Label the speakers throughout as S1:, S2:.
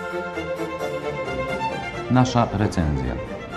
S1: Nasza recenzja.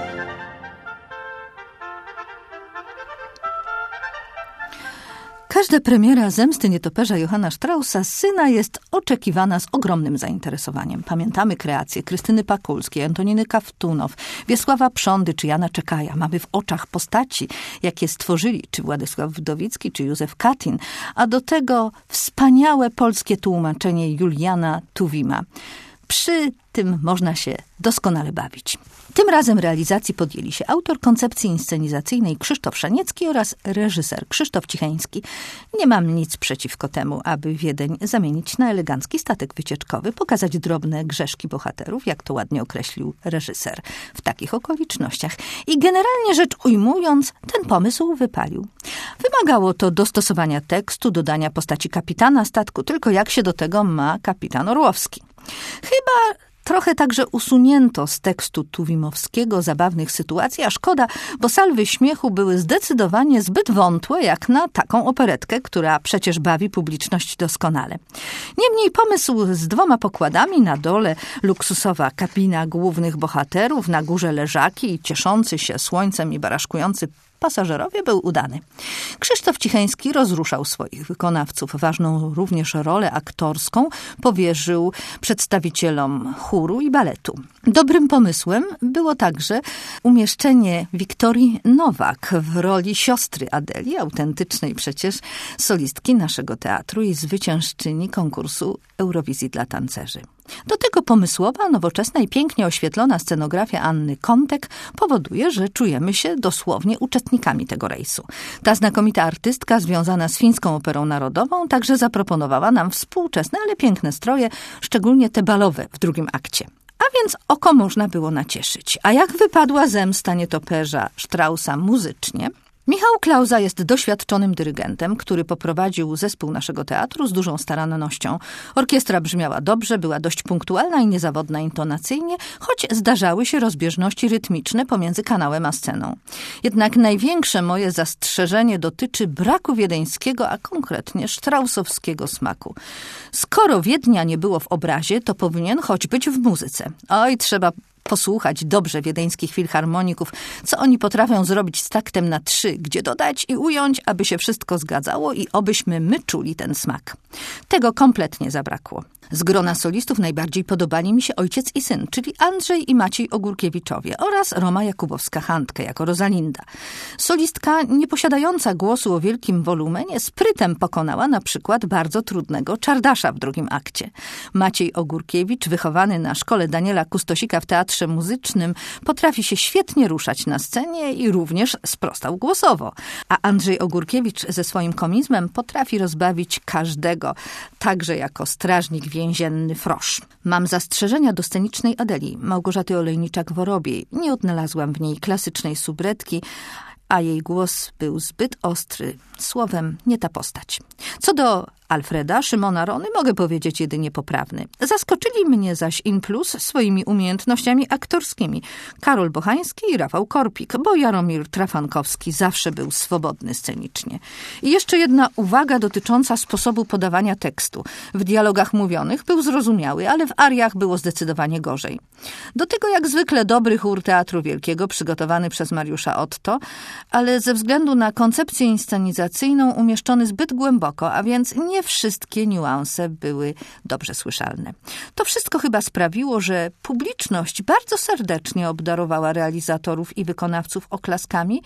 S2: Każda premiera Zemsty nietoperza Johanna Straussa, syna, jest oczekiwana z ogromnym zainteresowaniem. Pamiętamy kreacje Krystyny Pakulskiej, Antoniny Kawtunow, Wiesława Prządy czy Jana Czekaja. Mamy w oczach postaci, jakie stworzyli czy Władysław Wdowicki, czy Józef Katin, a do tego wspaniałe polskie tłumaczenie Juliana Tuwima. Przy tym można się doskonale bawić. Tym razem realizacji podjęli się autor koncepcji inscenizacyjnej Krzysztof Szaniecki oraz reżyser Krzysztof Cicheński. Nie mam nic przeciwko temu, aby Wiedeń zamienić na elegancki statek wycieczkowy, pokazać drobne grzeszki bohaterów, jak to ładnie określił reżyser, w takich okolicznościach. I generalnie rzecz ujmując, ten pomysł wypalił. Wymagało to dostosowania tekstu, dodania postaci kapitana statku, tylko jak się do tego ma kapitan Orłowski. Chyba trochę także usunięto z tekstu tuwimowskiego zabawnych sytuacji, a szkoda, bo salwy śmiechu były zdecydowanie zbyt wątłe jak na taką operetkę, która przecież bawi publiczność doskonale. Niemniej pomysł z 2 pokładami, na dole luksusowa kabina głównych bohaterów, na górze leżaki i cieszący się słońcem i baraszkujący pasażerowie był udany. Krzysztof Cicheński rozruszał swoich wykonawców. Ważną również rolę aktorską powierzył przedstawicielom chóru i baletu. Dobrym pomysłem było także umieszczenie Wiktorii Nowak w roli siostry Adeli, autentycznej przecież solistki naszego teatru i zwyciężczyni konkursu Eurowizji dla tancerzy. Do tego pomysłowa, nowoczesna i pięknie oświetlona scenografia Anny Kontek powoduje, że czujemy się dosłownie uczestnikami tego rejsu. Ta znakomita artystka związana z Fińską Operą Narodową także zaproponowała nam współczesne, ale piękne stroje, szczególnie te balowe w drugim akcie. A więc oko można było nacieszyć. A jak wypadła Zemsta nietoperza Straussa muzycznie? Michał Klauza jest doświadczonym dyrygentem, który poprowadził zespół naszego teatru z dużą starannością. Orkiestra brzmiała dobrze, była dość punktualna i niezawodna intonacyjnie, choć zdarzały się rozbieżności rytmiczne pomiędzy kanałem a sceną. Jednak największe moje zastrzeżenie dotyczy braku wiedeńskiego, a konkretnie straussowskiego smaku. Skoro Wiednia nie było w obrazie, to powinien choć być w muzyce. Oj, trzeba posłuchać dobrze wiedeńskich filharmoników, co oni potrafią zrobić z taktem na 3, gdzie dodać i ująć, aby się wszystko zgadzało i obyśmy my czuli ten smak. Tego kompletnie zabrakło. Z grona solistów najbardziej podobali mi się ojciec i syn, czyli Andrzej i Maciej Ogórkiewiczowie oraz Roma Jakubowska-Handke jako Rosalinda. Solistka nieposiadająca głosu o wielkim wolumenie sprytem pokonała na przykład bardzo trudnego Czardasza w drugim akcie. Maciej Ogórkiewicz, wychowany na szkole Daniela Kustosika w teatrze muzycznym, potrafi się świetnie ruszać na scenie i również sprostał głosowo. A Andrzej Ogórkiewicz ze swoim komizmem potrafi rozbawić każdego, także jako strażnik więzienny Frosz. Mam zastrzeżenia do scenicznej Adeli, Małgorzaty Olejniczak-Worobiej. Nie odnalazłam w niej klasycznej subretki, a jej głos był zbyt ostry. Słowem, nie ta postać. Co do Alfreda Szymona Rony mogę powiedzieć jedynie poprawny. Zaskoczyli mnie zaś in plus swoimi umiejętnościami aktorskimi Karol Bochański i Rafał Korpik, bo Jaromir Trafankowski zawsze był swobodny scenicznie. I jeszcze jedna uwaga dotycząca sposobu podawania tekstu. W dialogach mówionych był zrozumiały, ale w ariach było zdecydowanie gorzej. Do tego jak zwykle dobry chór Teatru Wielkiego, przygotowany przez Mariusza Otto, ale ze względu na koncepcję inscenizacyjną umieszczony zbyt głęboko, a więc nie wszystkie niuanse były dobrze słyszalne. To wszystko chyba sprawiło, że publiczność bardzo serdecznie obdarowała realizatorów i wykonawców oklaskami,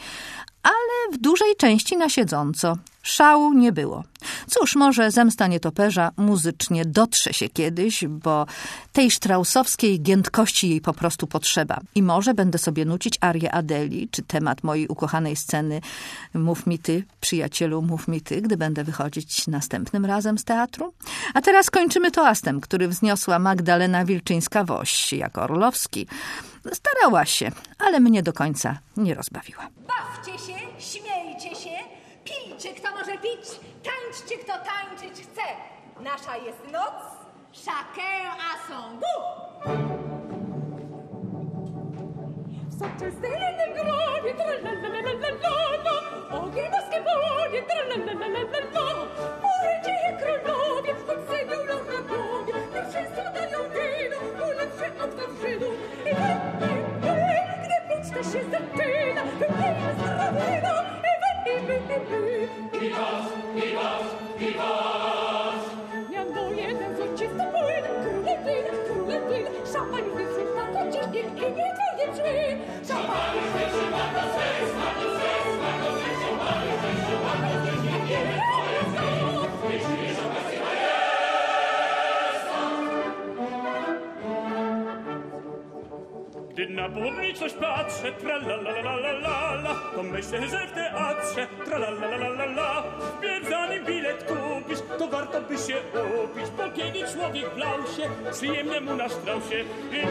S2: ale w dużej części na siedząco. Szału nie było. Cóż, może Zemsta nietoperza muzycznie dotrze się kiedyś, bo tej straussowskiej giętkości jej po prostu potrzeba. I może będę sobie nucić arię Adeli, czy temat mojej ukochanej sceny Mów mi ty, przyjacielu, mów mi ty, gdy będę wychodzić następnym razem z teatru. A teraz kończymy toastem, który wzniosła Magdalena Wilczyńska-Woś jako Orlowski. Starała się, ale mnie do końca nie rozbawiła.
S3: Bawcie się, śmiejcie się, pijcie kto może pić, tańczcie kto tańczyć chce. Nasza jest noc, chacun a son goût. W soczystym gronie, tralalalala, ogień boskie płonie, tralalalala. Pójdzie królowie, choć senior na głowie, niech wszyscy dają wino, ulepszy się zaczyna, wypijmy zdrowego i wypijmy. Miano jeden złocisty płyn, królem win, szampan już wysypa to ciśnie i nie twoje drzwi. Szampan już wysypa to seks, ma to seks, ma to seks, szampan już wysypa to seks, i nie twoje drzwi. Jeśli szampan jest, gdy na publiczność patrzę, tra-la-la-la-la-la, to myślę, że w teatrze, tra-la-la-la-la-la, wpierw zanim bilet kupisz, to warto by się upić, bo kiedy człowiek wlał się, przyjemnie mu na Strausie.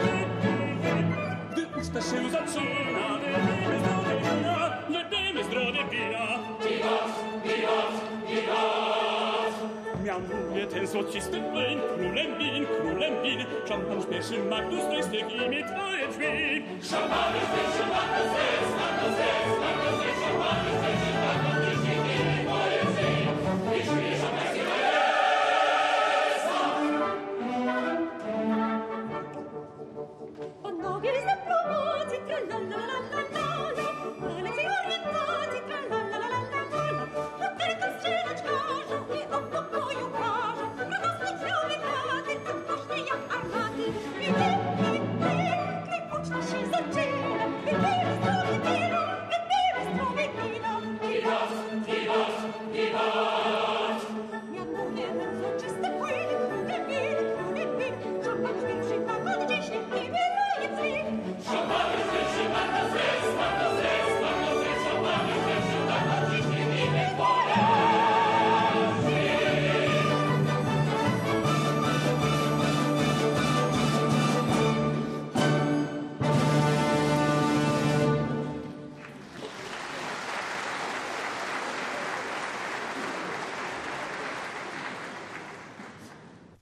S3: Gdy uczta się zaczyna, wypijmy zdrowie wina. Mianuje ten złocisty płyn, królem win, szampan śpieszy, Magnus to jest jak imię twoje drzwi. Szampan śpieszy, Magnus jest, szampan śpieszy, Magnus